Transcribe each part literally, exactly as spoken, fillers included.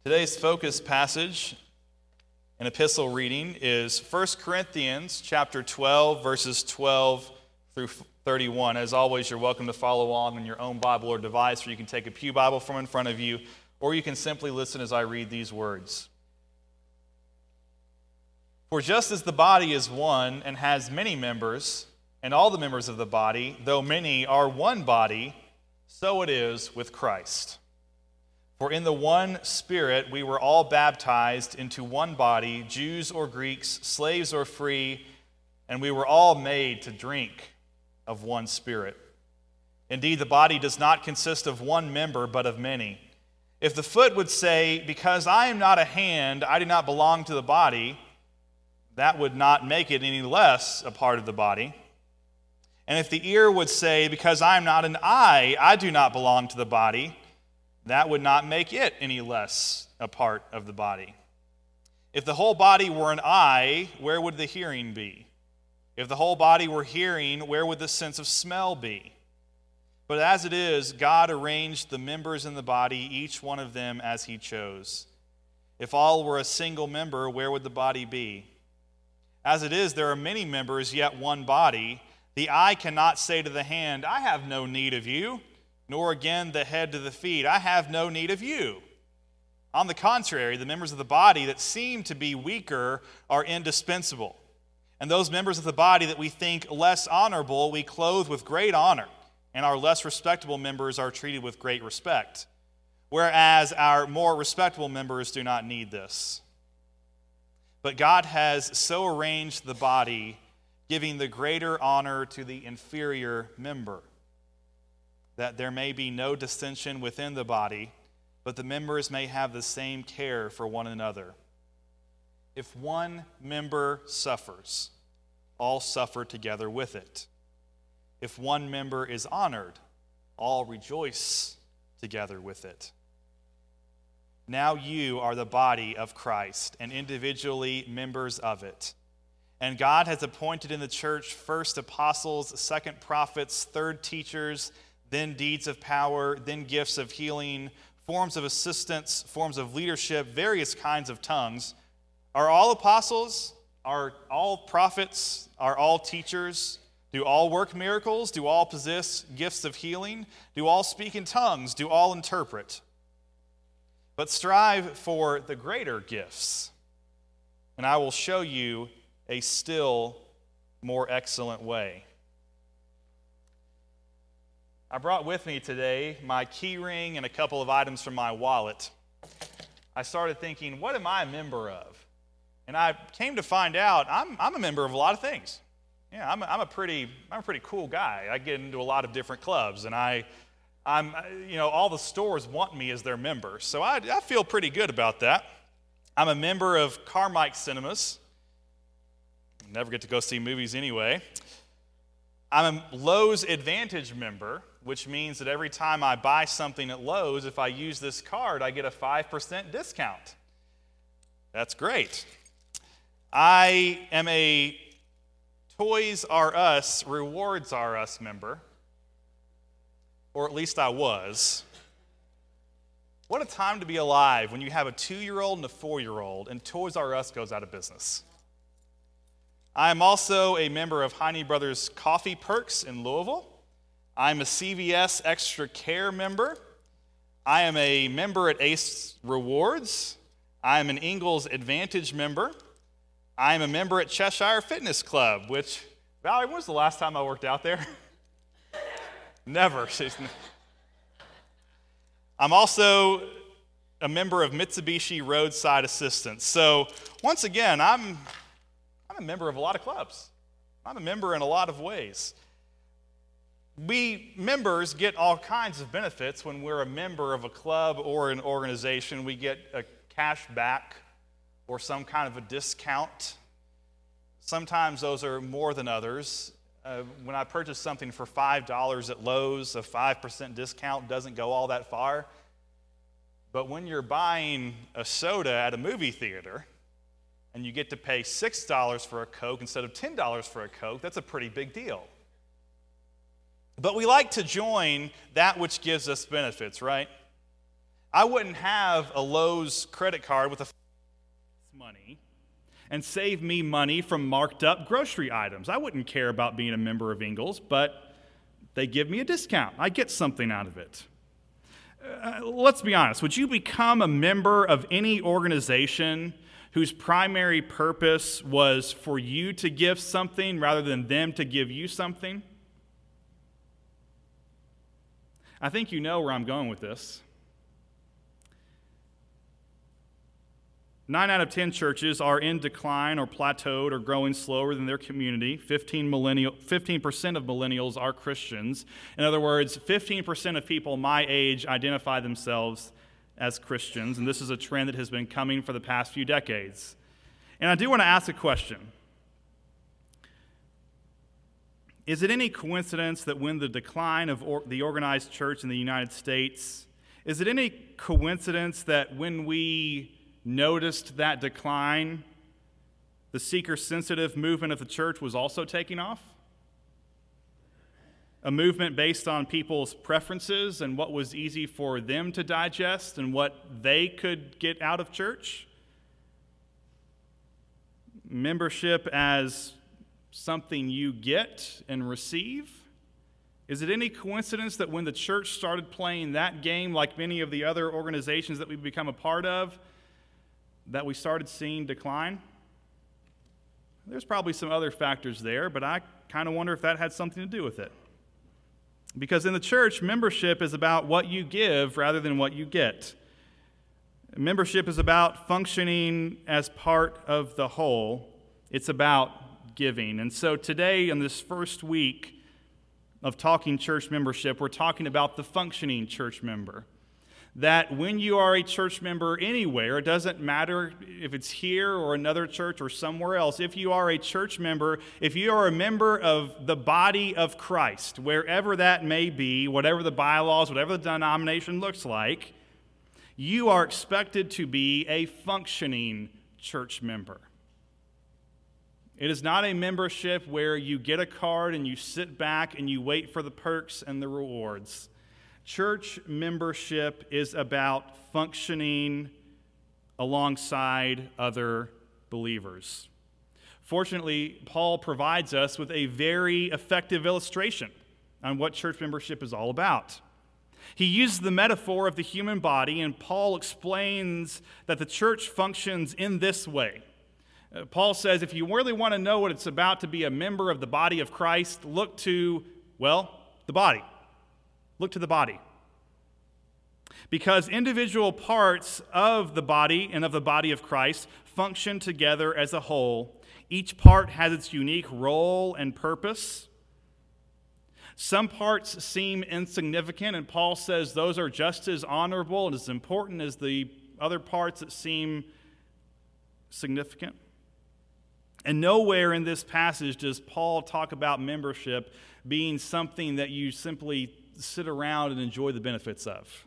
Today's focus passage and epistle reading is First Corinthians chapter twelve, verses twelve through thirty-one. As always, you're welcome to follow along on your own Bible or device, or you can take a pew Bible from in front of you, or you can simply listen as I read these words. For just as the body is one and has many members, and all the members of the body, though many, are one body, so it is with Christ. For in the one Spirit we were all baptized into one body, Jews or Greeks, slaves or free, and we were all made to drink of one Spirit. Indeed, the body does not consist of one member, but of many. If the foot would say, "Because I am not a hand, I do not belong to the body," that would not make it any less a part of the body. And if the ear would say, "Because I am not an eye, I do not belong to the body," that would not make it any less a part of the body. If the whole body were an eye, where would the hearing be? If the whole body were hearing, where would the sense of smell be? But as it is, God arranged the members in the body, each one of them as he chose. If all were a single member, where would the body be? As it is, there are many members, yet one body. The eye cannot say to the hand, "I have no need of you," nor again the head to the feet, "I have no need of you." On the contrary, the members of the body that seem to be weaker are indispensable. And those members of the body that we think less honorable, we clothe with great honor, and our less respectable members are treated with great respect, whereas our more respectable members do not need this. But God has so arranged the body, giving the greater honor to the inferior member, that there may be no dissension within the body, but the members may have the same care for one another. If one member suffers, all suffer together with it. If one member is honored, all rejoice together with it. Now you are the body of Christ, and individually members of it. And God has appointed in the church first apostles, second prophets, third teachers, then deeds of power, then gifts of healing, forms of assistance, forms of leadership, various kinds of tongues. Are all apostles? Are all prophets? Are all teachers? Do all work miracles? Do all possess gifts of healing? Do all speak in tongues? Do all interpret? But strive for the greater gifts, and I will show you a still more excellent way. I brought with me today my key ring and a couple of items from my wallet. I started thinking, what am I a member of? And I came to find out I'm, I'm a member of a lot of things. Yeah, I'm a, I'm a pretty I'm a pretty cool guy. I get into a lot of different clubs, and I, I'm you know all the stores want me as their member, so I, I feel pretty good about that. I'm a member of Carmike Cinemas. Never get to go see movies anyway. I'm a Lowe's Advantage member, which means that every time I buy something at Lowe's, if I use this card, I get a five percent discount. That's great. I am a Toys R Us, Rewards R Us member, or at least I was. What a time to be alive when you have a two-year-old and a four-year-old, and Toys R Us goes out of business. I am also a member of Heine Brothers Coffee Perks in Louisville. I'm a C V S Extra Care member. I am a member at Ace Rewards. I am an Ingalls Advantage member. I am a member at Cheshire Fitness Club, which, Valerie, when was the last time I worked out there? Never. I'm also a member of Mitsubishi Roadside Assistance. So, once again, I'm I'm a member of a lot of clubs. I'm a member in a lot of ways. We members get all kinds of benefits when we're a member of a club or an organization. We get a cash back or some kind of a discount. Sometimes those are more than others. Uh, when I purchase something for five dollars at Lowe's, a five percent discount doesn't go all that far. But when you're buying a soda at a movie theater and you get to pay six dollars for a Coke instead of ten dollars for a Coke, that's a pretty big deal. But we like to join that which gives us benefits, right? I wouldn't have a Lowe's credit card with a money and save me money from marked up grocery items. I wouldn't care about being a member of Ingles, but they give me a discount. I get something out of it. Uh, let's be honest. Would you become a member of any organization whose primary purpose was for you to give something rather than them to give you something? I think you know where I'm going with this. Nine out of ten churches are in decline or plateaued or growing slower than their community. fifteen millennial, fifteen percent of millennials are Christians. In other words, fifteen percent of people my age identify themselves as Christians, and this is a trend that has been coming for the past few decades. And I do want to ask a question. Is it any coincidence that when the decline of or, the organized church in the United States, is it any coincidence that when we noticed that decline, the seeker-sensitive movement of the church was also taking off? A movement based on people's preferences and what was easy for them to digest and what they could get out of church? Membership as something you get and receive? Is it any coincidence that when the church started playing that game, like many of the other organizations that we've become a part of, that we started seeing decline? There's probably some other factors there, but I kind of wonder if that had something to do with it. Because in the church, membership is about what you give rather than what you get. Membership is about functioning as part of the whole. It's about giving. And so today, in this first week of talking church membership, we're talking about the functioning church member. That when you are a church member anywhere, it doesn't matter if it's here or another church or somewhere else, if you are a church member, if you are a member of the body of Christ, wherever that may be, whatever the bylaws, whatever the denomination looks like, you are expected to be a functioning church member. It is not a membership where you get a card and you sit back and you wait for the perks and the rewards. Church membership is about functioning alongside other believers. Fortunately, Paul provides us with a very effective illustration on what church membership is all about. He uses the metaphor of the human body, and Paul explains that the church functions in this way. Uh, Paul says, if you really want to know what it's about to be a member of the body of Christ, look to, well, the body. Look to the body. Because individual parts of the body and of the body of Christ function together as a whole. Each part has its unique role and purpose. Some parts seem insignificant, and Paul says those are just as honorable and as important as the other parts that seem significant. And nowhere in this passage does Paul talk about membership being something that you simply sit around and enjoy the benefits of.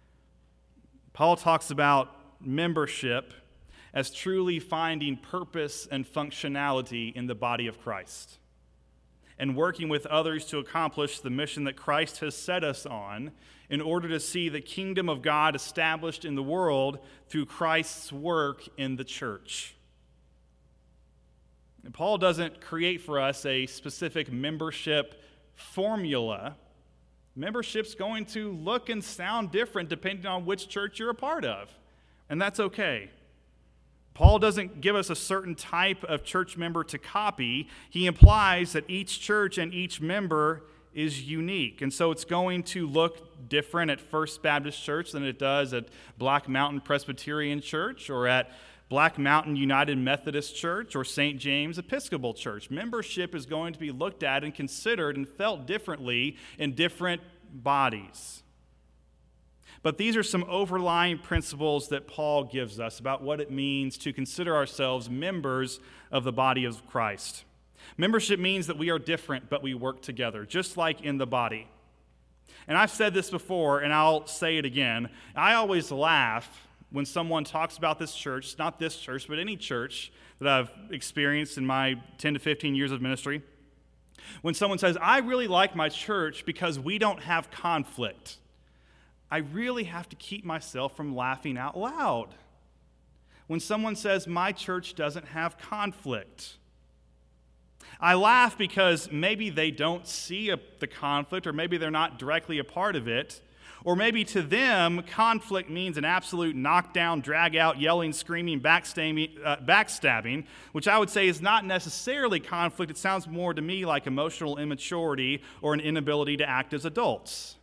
Paul talks about membership as truly finding purpose and functionality in the body of Christ and working with others to accomplish the mission that Christ has set us on in order to see the kingdom of God established in the world through Christ's work in the church. And Paul doesn't create for us a specific membership formula. Membership's going to look and sound different depending on which church you're a part of, and that's okay. Paul doesn't give us a certain type of church member to copy. He implies that each church and each member is unique, and so it's going to look different at First Baptist Church than it does at Black Mountain Presbyterian Church or at Black Mountain United Methodist Church or Saint James Episcopal Church. Membership is going to be looked at and considered and felt differently in different bodies. But these are some overlying principles that Paul gives us about what it means to consider ourselves members of the body of Christ. Membership means that we are different, but we work together, just like in the body. And I've said this before, and I'll say it again. I always laugh when someone talks about this church, not this church, but any church that I've experienced in my ten to fifteen years of ministry, when someone says, I really like my church because we don't have conflict. I really have to keep myself from laughing out loud when someone says my church doesn't have conflict. I laugh because maybe they don't see a, the conflict, or maybe they're not directly a part of it, or maybe to them, conflict means an absolute knockdown, drag-out, yelling, screaming, backstabbing, uh, backstabbing, which I would say is not necessarily conflict. It sounds more to me like emotional immaturity or an inability to act as adults.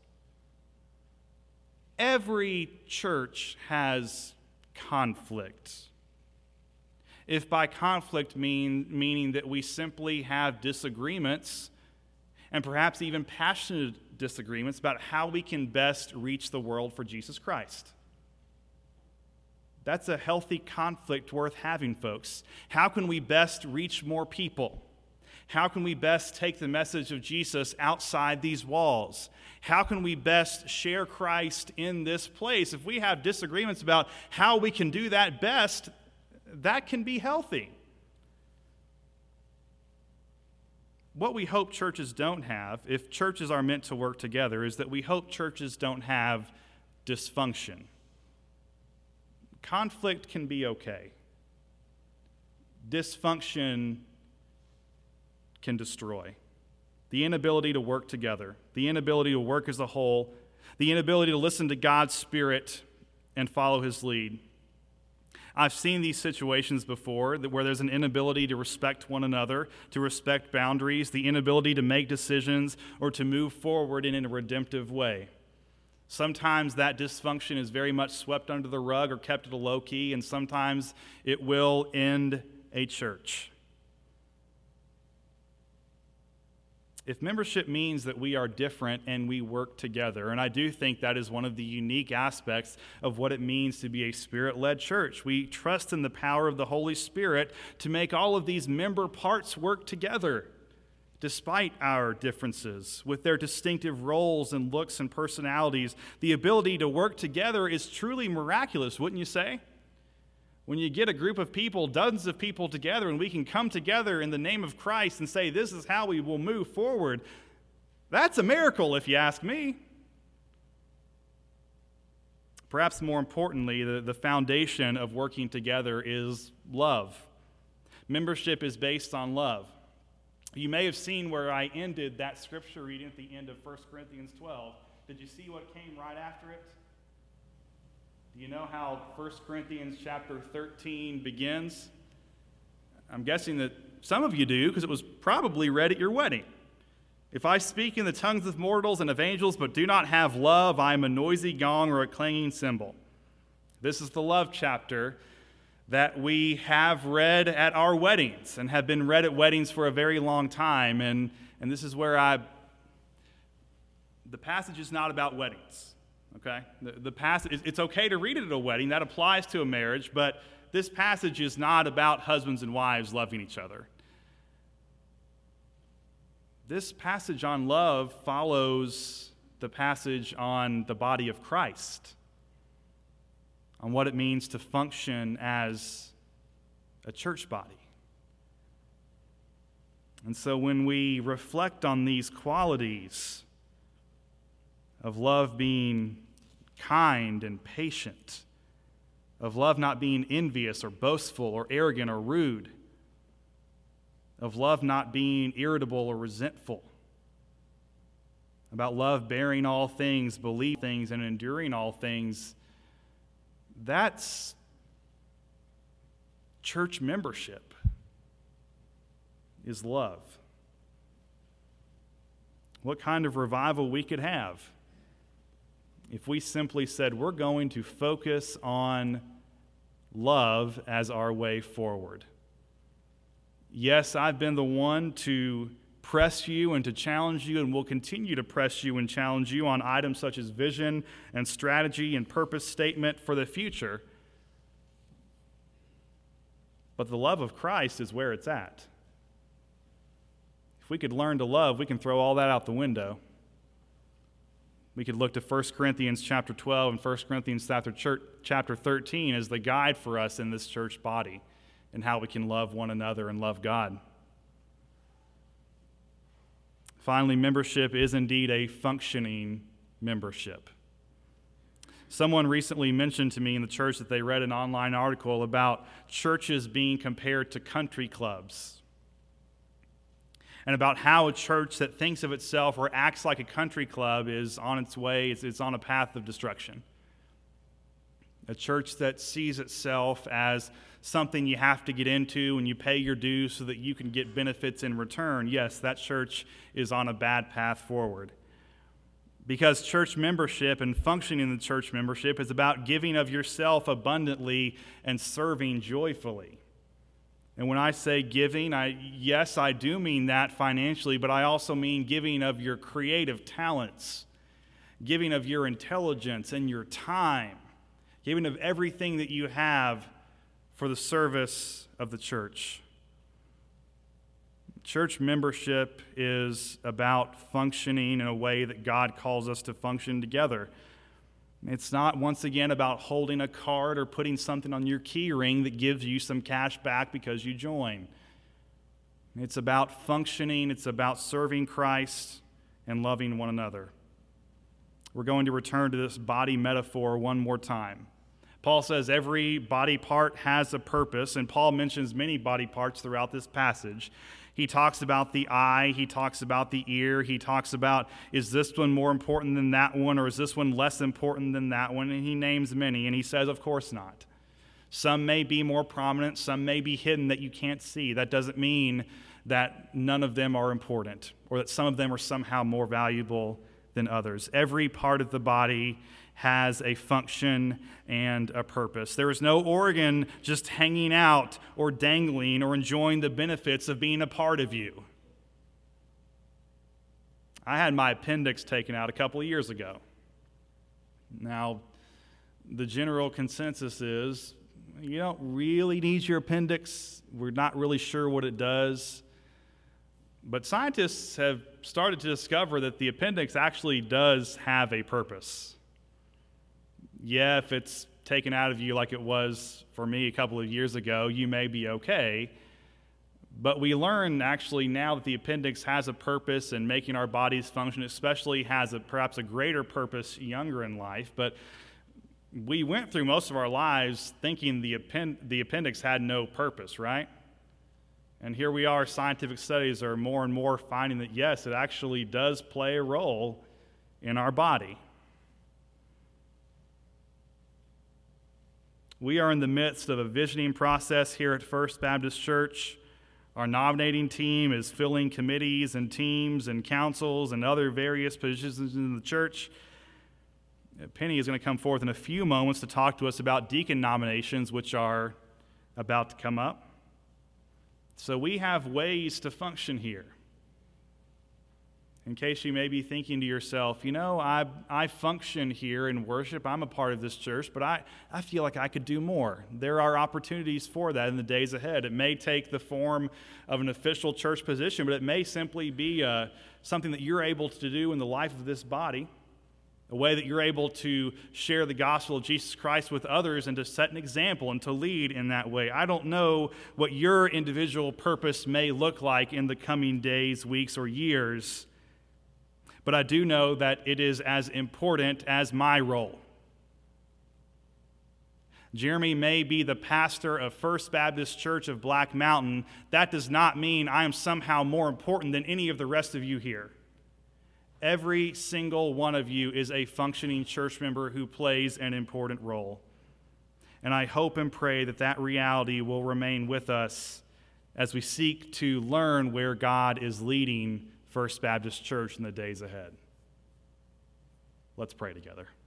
Every church has conflict. If by conflict mean meaning that we simply have disagreements, and perhaps even passionate disagreements about how we can best reach the world for Jesus Christ. That's a healthy conflict worth having, folks. How can we best reach more people? How can we best take the message of Jesus outside these walls? How can we best share Christ in this place? If we have disagreements about how we can do that best, that can be healthy. What we hope churches don't have, if churches are meant to work together, is that we hope churches don't have dysfunction. Conflict can be okay. Dysfunction can destroy. The inability to work together, the inability to work as a whole, the inability to listen to God's Spirit and follow His lead. I've seen these situations before where there's an inability to respect one another, to respect boundaries, the inability to make decisions or to move forward in a redemptive way. Sometimes that dysfunction is very much swept under the rug or kept at a low key, and sometimes it will end a church. If membership means that we are different and we work together, and I do think that is one of the unique aspects of what it means to be a Spirit-led church. We trust in the power of the Holy Spirit to make all of these member parts work together, despite our differences, with their distinctive roles and looks and personalities. The ability to work together is truly miraculous, wouldn't you say? When you get a group of people, dozens of people together, and we can come together in the name of Christ and say, this is how we will move forward, that's a miracle if you ask me. Perhaps more importantly, the, the foundation of working together is love. Membership is based on love. You may have seen where I ended that scripture reading at the end of First Corinthians twelve. Did you see what came right after it? Do you know how First Corinthians chapter thirteen begins? I'm guessing that some of you do, because it was probably read at your wedding. If I speak in the tongues of mortals and of angels, but do not have love, I am a noisy gong or a clanging cymbal. This is the love chapter that we have read at our weddings and have been read at weddings for a very long time. And, and this is where I, the passage is not about weddings. Okay, the, the passage, it's okay to read it at a wedding. That applies to a marriage, but this passage is not about husbands and wives loving each other. This passage on love follows the passage on the body of Christ, on what it means to function as a church body. And so when we reflect on these qualities of love being kind and patient, of love not being envious or boastful or arrogant or rude, of love not being irritable or resentful, about love bearing all things, believing things, and enduring all things, that's church membership, is love. What kind of revival we could have if we simply said, we're going to focus on love as our way forward. Yes, I've been the one to press you and to challenge you, and will continue to press you and challenge you on items such as vision and strategy and purpose statement for the future. But the love of Christ is where it's at. If we could learn to love, we can throw all that out the window. We could look to First Corinthians chapter twelve and First Corinthians chapter thirteen as the guide for us in this church body and how we can love one another and love God. Finally, membership is indeed a functioning membership. Someone recently mentioned to me in the church that they read an online article about churches being compared to country clubs, and about how a church that thinks of itself or acts like a country club is on its way, it's, it's on a path of destruction. A church that sees itself as something you have to get into and you pay your dues so that you can get benefits in return, yes, that church is on a bad path forward. Because church membership and functioning in the church membership is about giving of yourself abundantly and serving joyfully. And when I say giving, I yes, I do mean that financially, but I also mean giving of your creative talents, giving of your intelligence and your time, giving of everything that you have for the service of the church. Church membership is about functioning in a way that God calls us to function together. It's not, once again, about holding a card or putting something on your key ring that gives you some cash back because you join. It's about functioning, it's about serving Christ and loving one another. We're going to return to this body metaphor one more time. Paul says every body part has a purpose, and Paul mentions many body parts throughout this passage. He talks about the eye, he talks about the ear, he talks about, is this one more important than that one, or is this one less important than that one? And he names many, and he says, of course not. Some may be more prominent, some may be hidden that you can't see. That doesn't mean that none of them are important, or that some of them are somehow more valuable than others. Every part of the body has a function and a purpose. There is no organ just hanging out or dangling or enjoying the benefits of being a part of you. I had my appendix taken out a couple of years ago. Now, the general consensus is you don't really need your appendix. We're not really sure what it does. But scientists have started to discover that the appendix actually does have a purpose. Yeah, if it's taken out of you like it was for me a couple of years ago, you may be okay. But we learn actually now that the appendix has a purpose in making our bodies function, especially has a, perhaps a greater purpose younger in life. But we went through most of our lives thinking the, append- the appendix had no purpose, right? And here we are, scientific studies are more and more finding that yes, it actually does play a role in our body. We are in the midst of a visioning process here at First Baptist Church. Our nominating team is filling committees and teams and councils and other various positions in the church. Penny is going to come forth in a few moments to talk to us about deacon nominations, which are about to come up. So we have ways to function here. In case you may be thinking to yourself, you know, I I function here in worship. I'm a part of this church, but I, I feel like I could do more. There are opportunities for that in the days ahead. It may take the form of an official church position, but it may simply be uh, something that you're able to do in the life of this body, a way that you're able to share the gospel of Jesus Christ with others and to set an example and to lead in that way. I don't know what your individual purpose may look like in the coming days, weeks, or years, but I do know that it is as important as my role. Jeremy may be the pastor of First Baptist Church of Black Mountain. That does not mean I am somehow more important than any of the rest of you here. Every single one of you is a functioning church member who plays an important role. And I hope and pray that that reality will remain with us as we seek to learn where God is leading First Baptist Church in the days ahead. Let's pray together.